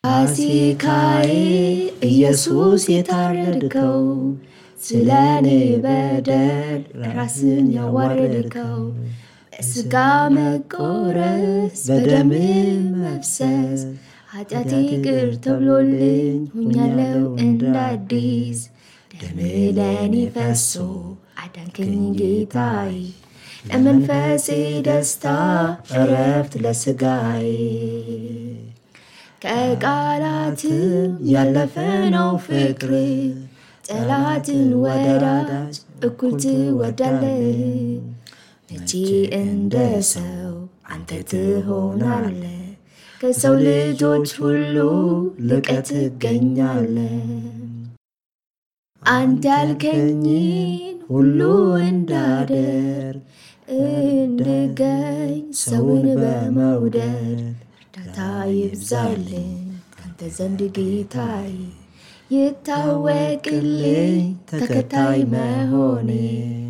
ፋሲካዬ ኢየሱስ የታረድከው ስለኔ በደል ራስን ያዋረድከው በስጋ መቆረስ በደም መፍሰስ ኃጢአቴ ይቅር ተብሎልኝ ሆኛለሁ እንዳዲስ ደም ለኔ ፈሶ አዳንከኝ ጌታዬ ለመንፈሴ ደስታ እረፍት ለስጋዬ ከቃላትም ያለፈ ነው ፍቅር ጠላትን ወዳጅ እኩል ትወዳለህ መቼ እንደ ሰው አንተ ትሆናለህ ከሰው ልጆች ሁሉ ልቀህ ትገኛለህ አንተ ያልከኝን ሁሉ እንዳደርግ እንድገኝ ሰውን በመውደድ እርዳታ ይብዛልኝ ካንተ ዘንድ ጌታዬ ይታወቅልኝ ተከታይ መሆኔ